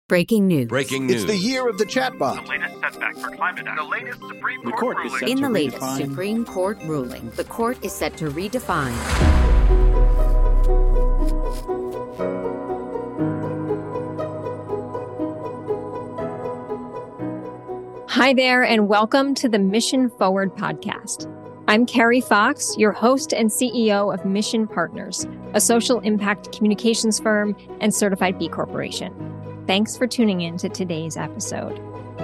Breaking news. Breaking news. It's the year of the chatbot. The latest setback for climate action. The latest Supreme The Court court is ruling. set In to the latest redefine. Supreme Court ruling, the court is set to redefine. Hi there, and welcome to the Mission Forward podcast. I'm Carrie Fox, your host and CEO of Mission Partners, a social impact communications firm and certified B Corporation. Thanks for tuning in to today's episode.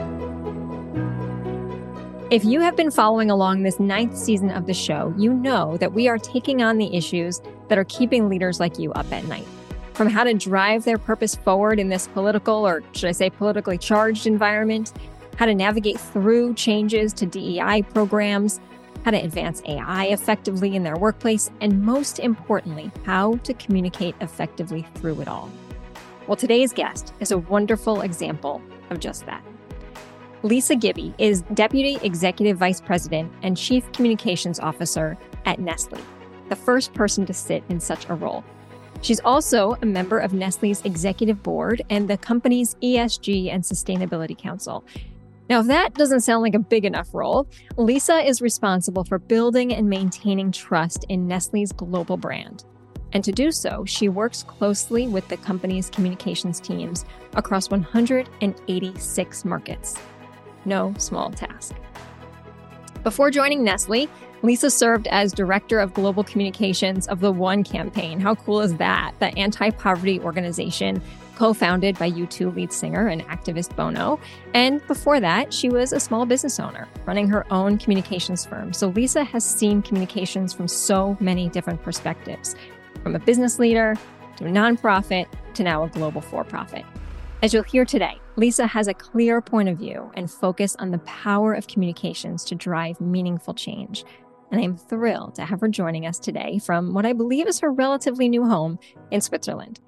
If you have been following along this 9th season of the show, you know that we are taking on the issues that are keeping leaders like you up at night. From how to drive their purpose forward in this political, or should I say politically charged environment, how to navigate through changes to DEI programs, how to advance AI effectively in their workplace, and most importantly, how to communicate effectively through it all. Well, today's guest is a wonderful example of just that. Lisa Gibby is Deputy Executive Vice President and Chief Communications Officer at Nestlé, the first person to sit in such a role. She's also a member of Nestlé's executive board and the company's ESG and Sustainability Council. Now, if that doesn't sound like a big enough role, Lisa is responsible for building and maintaining trust in Nestlé's global brand. And to do so, she works closely with the company's communications teams across 186 markets. No small task. Before joining Nestlé, Lisa served as Director of Global Communications of the One Campaign. How cool is that? The anti-poverty organization co-founded by U2 lead singer and activist Bono. And before that, she was a small business owner running her own communications firm. So Lisa has seen communications from so many different perspectives, from a business leader to a nonprofit to now a global for-profit. As you'll hear today, Lisa has a clear point of view and focus on the power of communications to drive meaningful change. And I'm thrilled to have her joining us today from what I believe is her relatively new home in Switzerland.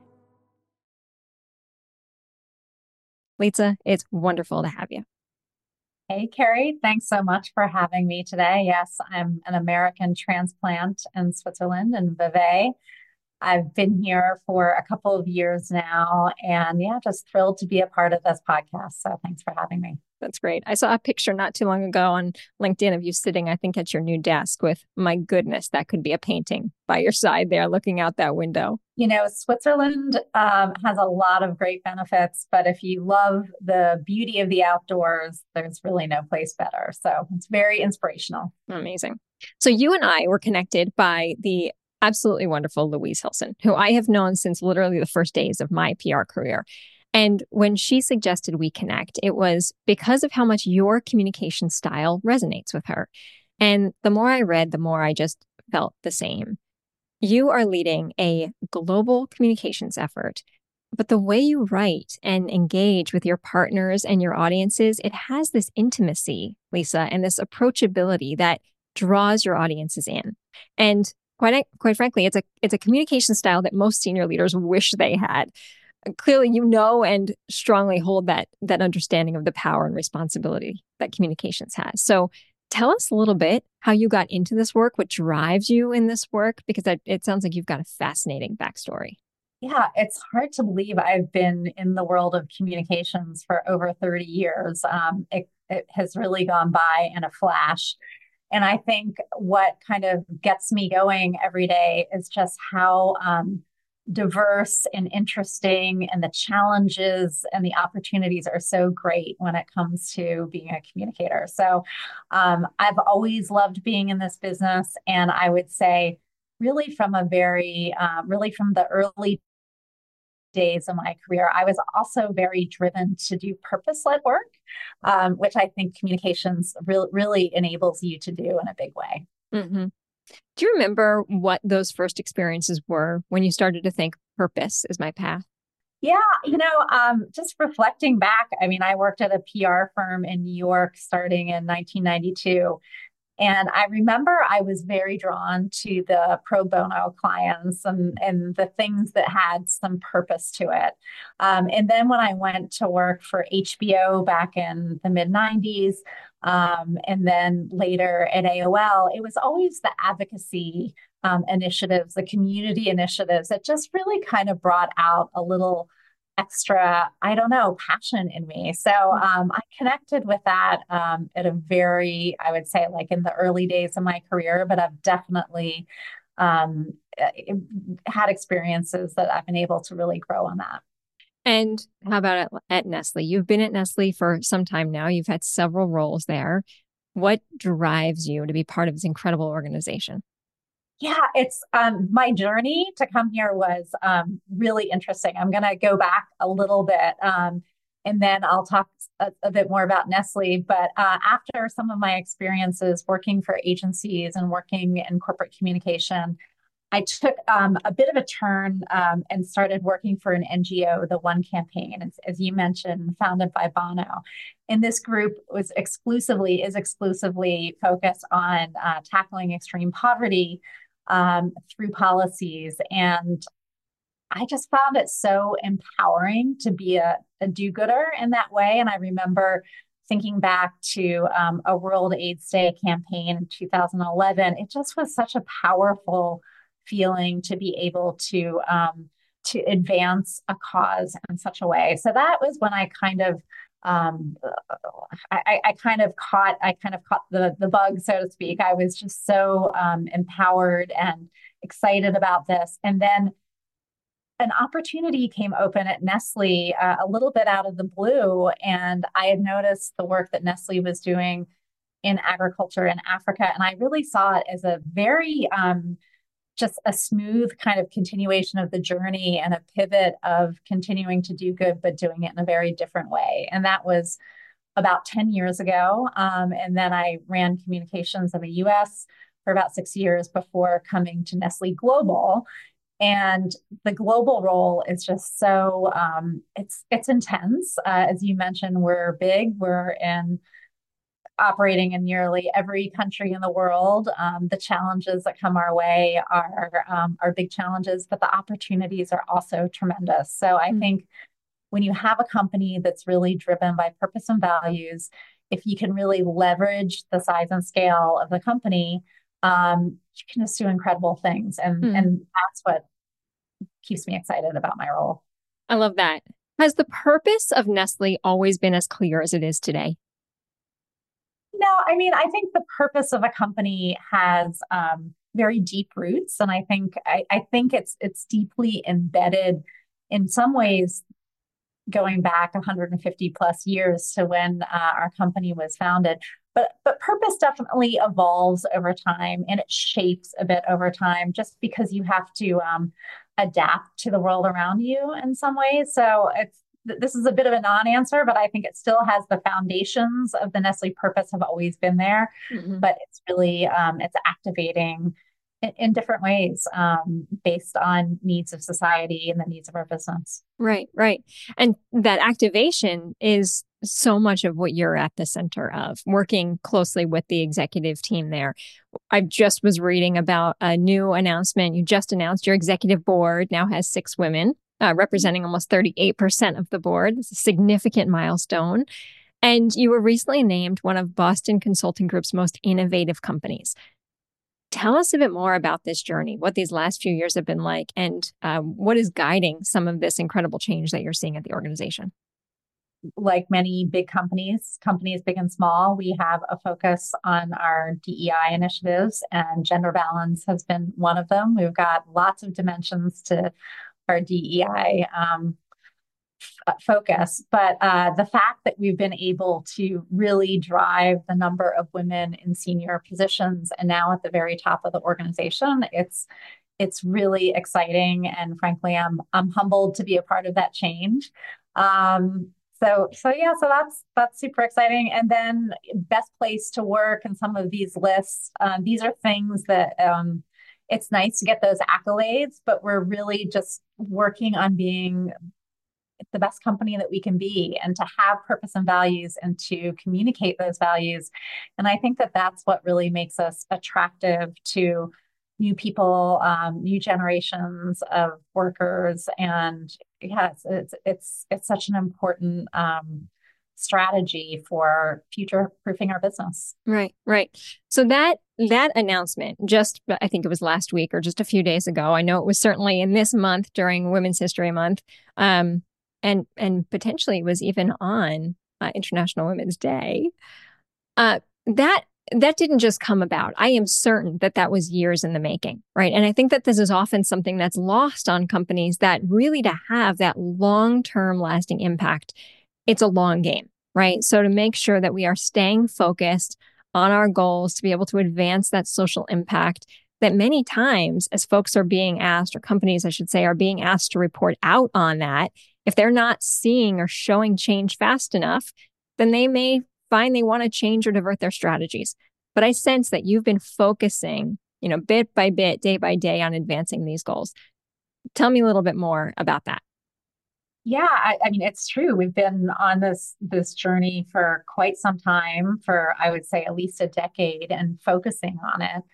Lisa, it's wonderful to have you. Hey, Carrie, thanks so much for having me today. Yes, I'm an American transplant in Switzerland, in Vevey. I've been here for a couple of years now, and just thrilled to be a part of this podcast. So thanks for having me. That's great. I saw a picture not too long ago on LinkedIn of you sitting, I think, at your new desk with, my goodness, that could be a painting by your side there looking out that window. You know, Switzerland has a lot of great benefits, but if you love the beauty of the outdoors, there's really no place better. So it's very inspirational. Amazing. So you and I were connected by the absolutely wonderful Louise Hilson, who I have known since literally the first days of my PR career. And when she suggested we connect, it was because of how much your communication style resonates with her. And the more I read, the more I just felt the same. You are leading a global communications effort, but the way you write and engage with your partners and your audiences, it has this intimacy, Lisa, and this approachability that draws your audiences in. And quite frankly, it's a communication style that most senior leaders wish they had. Clearly, you know and strongly hold that understanding of the power and responsibility that communications has. So tell us a little bit how you got into this work, what drives you in this work, because it sounds like you've got a fascinating backstory. Yeah, it's hard to believe I've been in the world of communications for over 30 years. It has really gone by in a flash. And I think what kind of gets me going every day is just how diverse and interesting, and the challenges and the opportunities are so great when it comes to being a communicator. So I've always loved being in this business. And I would say really from the early days of my career, I was also very driven to do purpose-led work, which I think communications really enables you to do in a big way. Mm-hmm. Do you remember what those first experiences were when you started to think purpose is my path? Yeah, just reflecting back, I worked at a PR firm in New York starting in 1992. And I remember I was very drawn to the pro bono clients and the things that had some purpose to it. And then when I went to work for HBO back in the mid 90s, and then later at AOL, it was always the advocacy initiatives, the community initiatives that just really kind of brought out a little extra, I don't know, passion in me. So I connected with that at a very, I would say, like in the early days of my career, but I've definitely um, had experiences that I've been able to really grow on that. And how about at Nestle? You've been at Nestle for some time now. You've had several roles there. What drives you to be part of this incredible organization? Yeah, it's my journey to come here was really interesting. I'm going to go back a little bit and then I'll talk a bit more about Nestle. But after some of my experiences working for agencies and working in corporate communication, I took a bit of a turn and started working for an NGO, the One Campaign, as you mentioned, founded by Bono. And this group is exclusively focused on tackling extreme poverty through policies. And I just found it so empowering to be a do-gooder in that way. And I remember thinking back to a World AIDS Day campaign in 2011. It just was such a powerful feeling to be able to advance a cause in such a way. So that was when I kind of um, I kind of caught the bug, so to speak. I was just so empowered and excited about this. And then an opportunity came open at Nestle a little bit out of the blue. And I had noticed the work that Nestle was doing in agriculture in Africa. And I really saw it as a very just a smooth kind of continuation of the journey and a pivot of continuing to do good, but doing it in a very different way. And that was about 10 years ago. And then I ran communications in the US for about 6 years before coming to Nestle Global. And the global role is just so it's intense. As you mentioned, we're big. We're in operating in nearly every country in the world. The challenges that come our way are big challenges, but the opportunities are also tremendous. So I think when you have a company that's really driven by purpose and values, if you can really leverage the size and scale of the company, you can just do incredible things. And that's what keeps me excited about my role. I love that. Has the purpose of Nestle always been as clear as it is today? No, I mean, I think the purpose of a company has very deep roots, and I think it's deeply embedded in some ways, going back 150 plus years to when our company was founded. But purpose definitely evolves over time, and it shapes a bit over time, just because you have to adapt to the world around you in some ways. So this is a bit of a non-answer, but I think it still has the foundations of the Nestle purpose have always been there, but it's really it's activating in different ways based on needs of society and the needs of our business. Right, right. And that activation is so much of what you're at the center of, working closely with the executive team there. I just was reading about a new announcement. You just announced your executive board now has 6 women, representing almost 38% of the board. It's a significant milestone. And you were recently named one of Boston Consulting Group's most innovative companies. Tell us a bit more about this journey, what these last few years have been like, and what is guiding some of this incredible change that you're seeing at the organization. Like many big companies big and small, we have a focus on our DEI initiatives, and gender balance has been one of them. We've got lots of dimensions to our DEI focus, but the fact that we've been able to really drive the number of women in senior positions and now at the very top of the organization, it's really exciting, and frankly, I'm humbled to be a part of that change. So yeah, so that's super exciting. And then best place to work and some of these lists, these are things that it's nice to get those accolades, but we're really just working on being the best company that we can be, and to have purpose and values and to communicate those values. And I think that that's what really makes us attractive to new people, new generations of workers. And yes, it's such an important strategy for future proofing our business. Right, right. So that announcement, just I think it was last week or just a few days ago. I know it was certainly in this month during Women's History Month. and potentially was even on International Women's Day. That didn't just come about. I am certain that that was years in the making, right? And I think that this is often something that's lost on companies, that really to have that long-term lasting impact, it's a long game, right? So to make sure that we are staying focused on our goals to be able to advance that social impact, that many times as folks are being asked, or companies, I should say, are being asked to report out on that, if they're not seeing or showing change fast enough, then they may find they want to change or divert their strategies. But I sense that you've been focusing, bit by bit, day by day on advancing these goals. Tell me a little bit more about that. Yeah, I mean, it's true. We've been on this journey for quite some time, for I would say at least a decade, and focusing on it.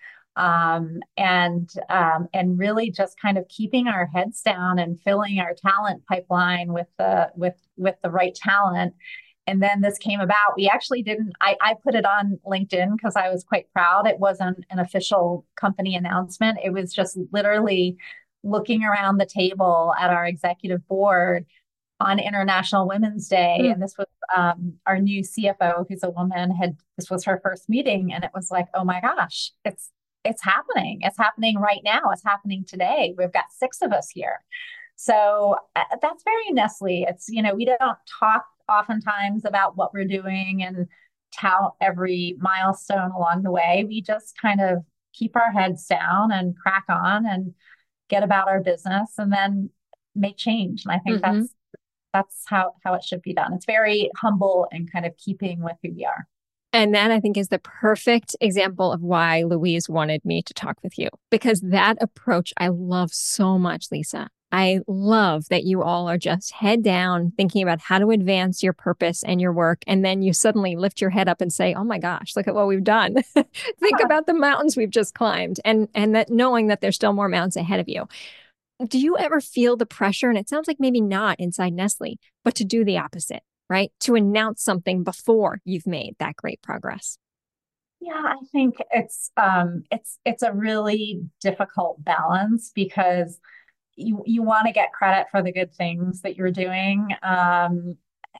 And really just kind of keeping our heads down and filling our talent pipeline with the right talent. And then this came about. We actually didn't, I put it on LinkedIn because I was quite proud. It wasn't an official company announcement. It was just literally looking around the table at our executive board on International Women's Day. And this was our new CFO, who's a woman, this was her first meeting. And it was like, oh my gosh, it's happening. It's happening right now. It's happening today. We've got 6 of us here. So that's very Nestle. It's, we don't talk oftentimes about what we're doing and tout every milestone along the way. We just kind of keep our heads down and crack on and get about our business and then make change. And I think that's how it should be done. It's very humble and kind of keeping with who we are. And that, I think, is the perfect example of why Louise wanted me to talk with you, because that approach I love so much, Lisa. I love that you all are just head down thinking about how to advance your purpose and your work. And then you suddenly lift your head up and say, oh my gosh, look at what we've done. Think about the mountains we've just climbed, and that knowing that there's still more mountains ahead of you. Do you ever feel the pressure? And it sounds like maybe not inside Nestle, but to do the opposite, right? To announce something before you've made that great progress. Yeah, I think it's a really difficult balance, because you want to get credit for the good things that you're doing. I'm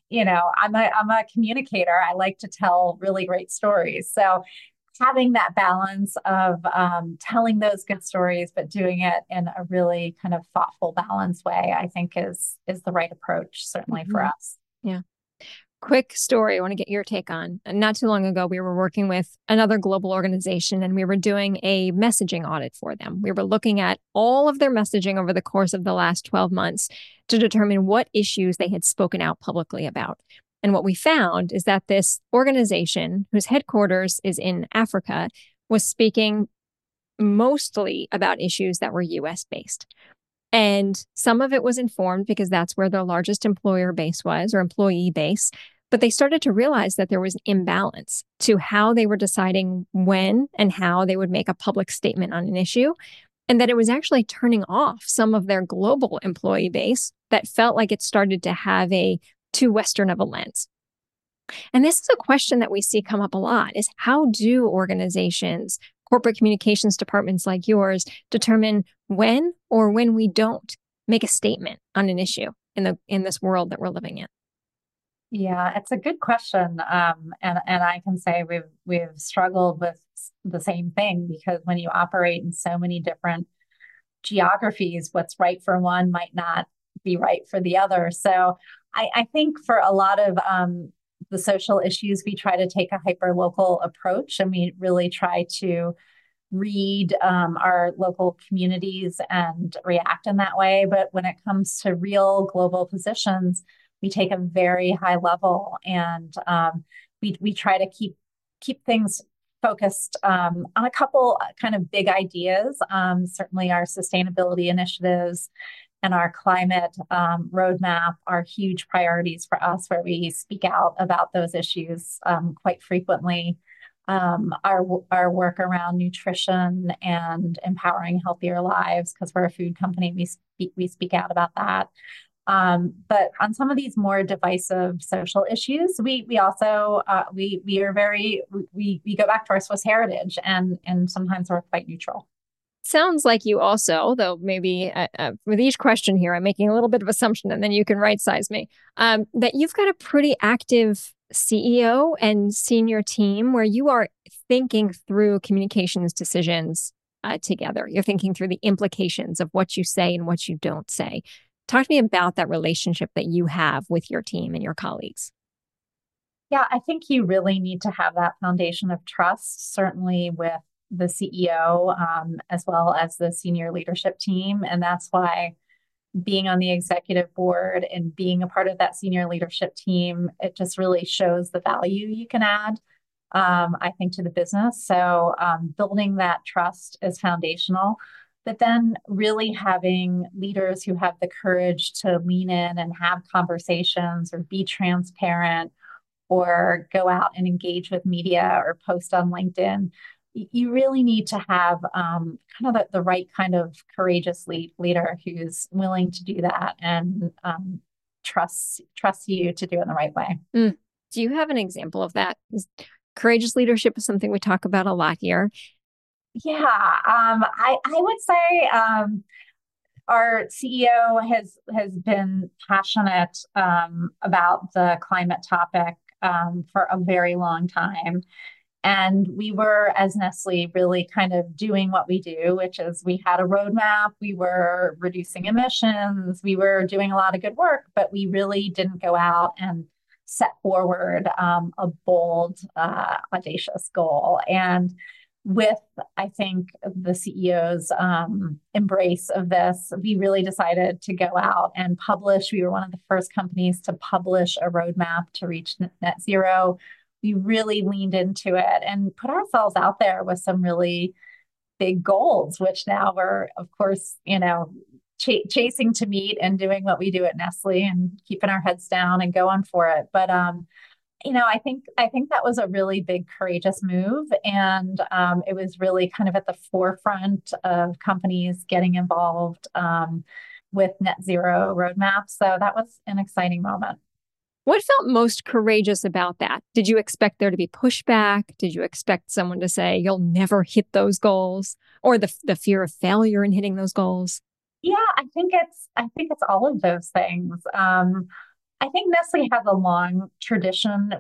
a communicator. I like to tell really great stories. So having that balance of telling those good stories, but doing it in a really kind of thoughtful, balanced way, I think is the right approach, certainly for us. Yeah. Quick story I want to get your take on. Not too long ago, we were working with another global organization, and we were doing a messaging audit for them. We were looking at all of their messaging over the course of the last 12 months to determine what issues they had spoken out publicly about. And what we found is that this organization, whose headquarters is in Africa, was speaking mostly about issues that were US based. And some of it was informed because that's where their largest employer base was, or employee base. But they started to realize that there was an imbalance to how they were deciding when and how they would make a public statement on an issue, and that it was actually turning off some of their global employee base that felt like it started to have a too Western of a lens. And this is a question that we see come up a lot, is how do organizations, corporate communications departments like yours, determine when or when we don't make a statement on an issue in this world that we're living in? Yeah, it's a good question. And I can say we've struggled with the same thing, because when you operate in so many different geographies, what's right for one might not be right for the other. So I think for a lot of the social issues, we try to take a hyper-local approach, and we really try to read our local communities and react in that way. But when it comes to real global positions, we take a very high level, and we try to keep things focused on a couple kind of big ideas. Certainly our sustainability initiatives and our climate roadmap are huge priorities for us, where we speak out about those issues quite frequently. Our work around nutrition and empowering healthier lives, because we're a food company, we speak out about that. But on some of these more divisive social issues, we also we go back to our Swiss heritage, and sometimes we're quite neutral. sounds like you also, though maybe with each question here, I'm making a little bit of assumption and then you can right size me, that you've got a pretty active CEO and senior team where you are thinking through communications decisions together. You're thinking through the implications of what you say and what you don't say. Talk to me about that relationship that you have with your team and your colleagues. Yeah, I think you really need to have that foundation of trust, certainly with the CEO, as well as the senior leadership team. And that's why being on the executive board and being a part of that senior leadership team, it just really shows the value you can add, I think, to the business. So building that trust is foundational. But then really having leaders who have the courage to lean in and have conversations or be transparent or go out and engage with media or post on LinkedIn. You really need to have kind of the right kind of courageous leader who's willing to do that and trusts you to do it in the right way. Do you have an example of that? Courageous leadership is something we talk about a lot here. Yeah, I would say our CEO has been passionate about the climate topic for a very long time. And we were, as Nestle, really kind of doing what we do, which is we had a roadmap, we were reducing emissions, we were doing a lot of good work, but we really didn't go out and set forward a bold, audacious goal. And with, I think, the CEO's embrace of this, we really decided to go out and publish. We were one of the first companies to publish a roadmap to reach net zero. We really leaned into it and put ourselves out there with some really big goals, which now we're, of course, chasing to meet and doing what we do at Nestle and keeping our heads down and going for it. But I think that was a really big, courageous move, and it was really kind of at the forefront of companies getting involved with net zero roadmaps. So that was an exciting moment. What felt most courageous about that? Did you expect there to be pushback? Did you expect someone to say, you'll never hit those goals? Or the fear of failure in hitting those goals? Yeah, I think it's all of those things. I think Nestle has a long tradition.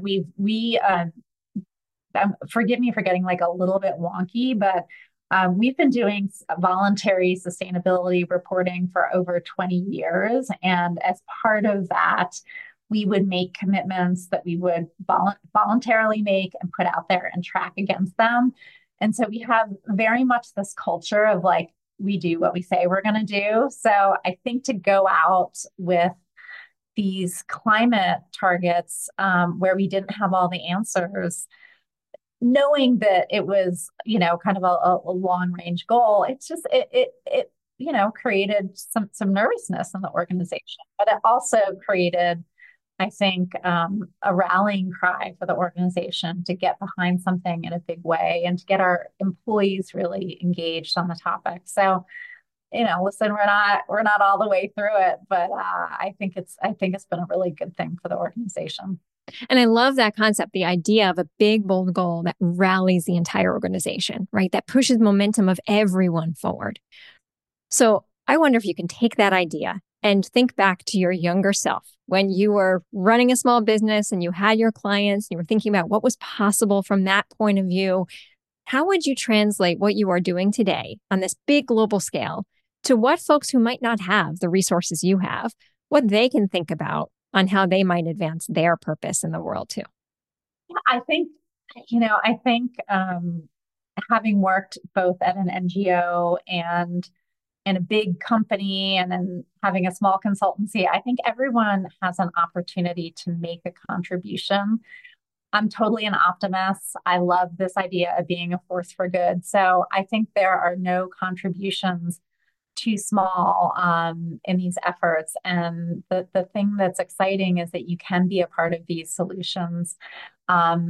Forgive me for getting like a little bit wonky, but we've been doing voluntary sustainability reporting for over 20 years. And as part of that, we would make commitments that we would voluntarily make and put out there and track against them. And so we have very much this culture of like, we do what we say we're going to do. So I think to go out with these climate targets where we didn't have all the answers, knowing that it was, kind of a long range goal, it created some nervousness in the organization, but it also created, I think, a rallying cry for the organization to get behind something in a big way and to get our employees really engaged on the topic. So, listen, we're not all the way through it, but I think it's been a really good thing for the organization. And I love that concept, the idea of a big, bold goal that rallies the entire organization, right? That pushes momentum of everyone forward. So I wonder if you can take that idea and think back to your younger self when you were running a small business and you had your clients, and you were thinking about what was possible from that point of view. How would you translate what you are doing today on this big global scale to what folks who might not have the resources you have, what they can think about on how they might advance their purpose in the world too? I think, having worked both at an NGO and in a big company and then having a small consultancy, I think everyone has an opportunity to make a contribution. I'm totally an optimist. I love this idea of being a force for good. So I think there are no contributions too small in these efforts. And the thing that's exciting is that you can be a part of these solutions at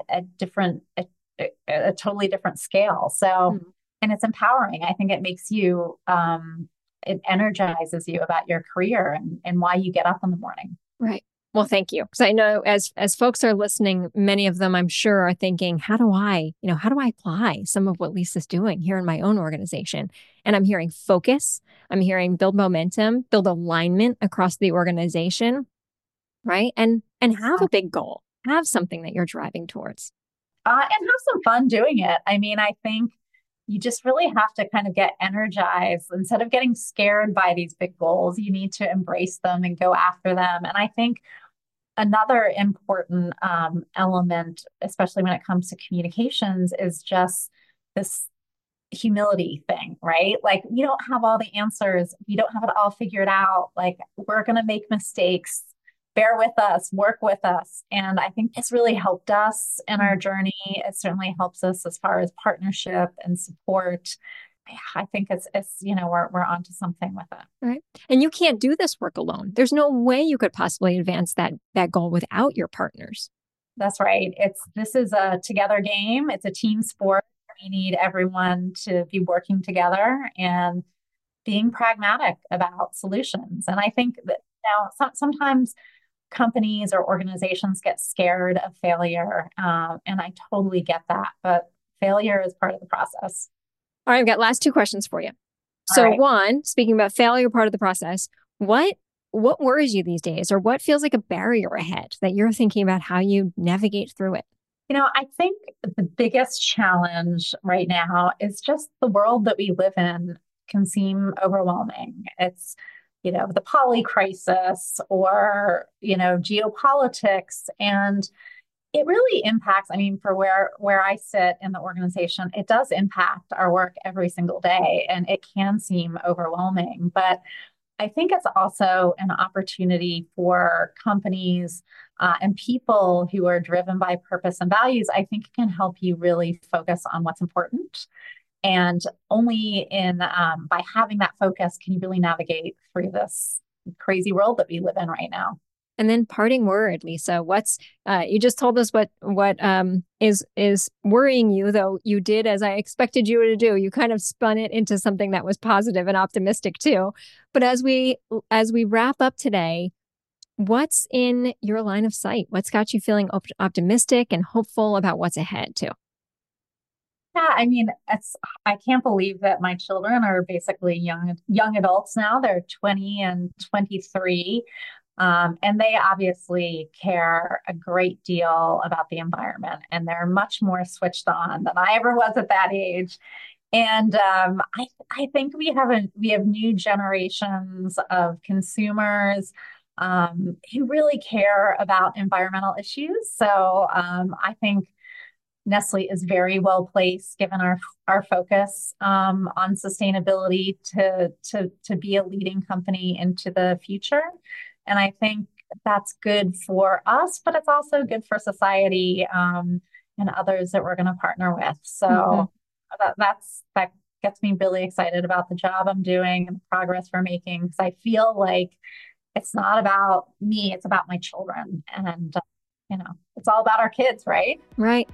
a totally different scale. So, and it's empowering. I think it makes you, it energizes you about your career and why you get up in the morning. Right. Well, thank you. Because I know as folks are listening, many of them, I'm sure, are thinking, how do I apply some of what Lisa's doing here in my own organization? And I'm hearing focus. I'm hearing build momentum, build alignment across the organization, right? And have a big goal, have something that you're driving towards. And have some fun doing it. I mean, I think you just really have to kind of get energized. Instead of getting scared by these big goals, you need to embrace them and go after them. And I think another important element, especially when it comes to communications, is just this humility thing, right? Like, we don't have all the answers. We don't have it all figured out. Like, we're going to make mistakes. Bear with us, work with us. And I think it's really helped us in our journey. It certainly helps us as far as partnership and support. I think it's we're onto something with it. Right. And you can't do this work alone. There's no way you could possibly advance that goal without your partners. That's right. This is a together game. It's a team sport. We need everyone to be working together and being pragmatic about solutions. And I think that sometimes companies or organizations get scared of failure. And I totally get that. But failure is part of the process. All right, I've got last 2 questions for you. So one, speaking about failure, part of the process, what worries you these days, or what feels like a barrier ahead that you're thinking about how you navigate through it? I think the biggest challenge right now is just the world that we live in can seem overwhelming. It's, the poly crisis or, geopolitics. And it really impacts, for where I sit in the organization, it does impact our work every single day, and it can seem overwhelming. But I think it's also an opportunity for companies and people who are driven by purpose and values. I think it can help you really focus on what's important. And only by having that focus can you really navigate through this crazy world that we live in right now. And then parting word, Lisa, what's you just told us what is worrying you, though you did as I expected you to do. You kind of spun it into something that was positive and optimistic too. But as we wrap up today, what's in your line of sight? What's got you feeling optimistic and hopeful about what's ahead too? Yeah, I can't believe that my children are basically young adults now. They're 20 and 23. And they obviously care a great deal about the environment, and they're much more switched on than I ever was at that age. And I think we have new generations of consumers who really care about environmental issues. So I think Nestle is very well placed, given our focus on sustainability, to be a leading company into the future. And I think that's good for us, but it's also good for society and others that we're going to partner with. So that gets me really excited about the job I'm doing and the progress we're making, because I feel like it's not about me, it's about my children. And, it's all about our kids, right? Right.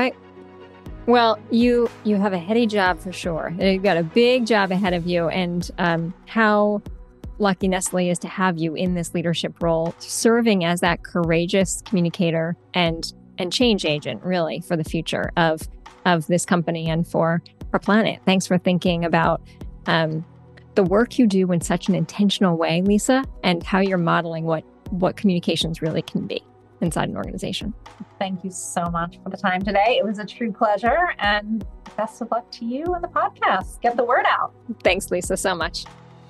Well, you have a heady job for sure. You've got a big job ahead of you, and how lucky Nestle is to have you in this leadership role, serving as that courageous communicator and change agent, really, for the future of this company and for our planet. Thanks for thinking about the work you do in such an intentional way, Lisa, and how you're modeling what communications really can be inside an organization. Thank you so much for the time today. It was a true pleasure, and best of luck to you and the podcast. Get the word out. Thanks, Lisa, so much.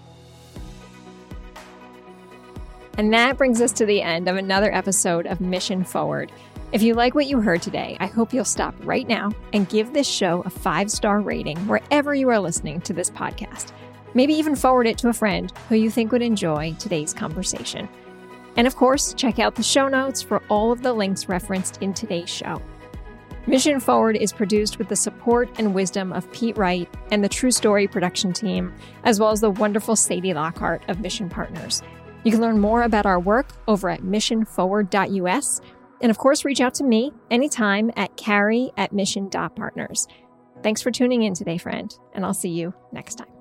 And that brings us to the end of another episode of Mission Forward. If you like what you heard today, I hope you'll stop right now and give this show a 5-star rating wherever you are listening to this podcast. Maybe even forward it to a friend who you think would enjoy today's conversation. And of course, check out the show notes for all of the links referenced in today's show. Mission Forward is produced with the support and wisdom of Pete Wright and the True Story production team, as well as the wonderful Sadie Lockhart of Mission Partners. You can learn more about our work over at missionforward.us. And of course, reach out to me anytime at carrie@mission.partners. Thanks for tuning in today, friend, and I'll see you next time.